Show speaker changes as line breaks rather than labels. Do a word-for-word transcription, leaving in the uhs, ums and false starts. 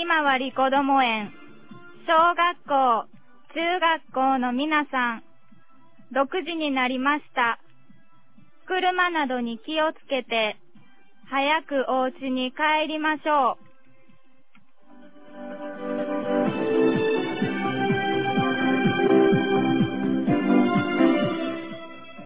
ひまわりこども園、小学校、中学校の皆さん、ろくじになりました。車などに気をつけて、早くお家に帰りましょう。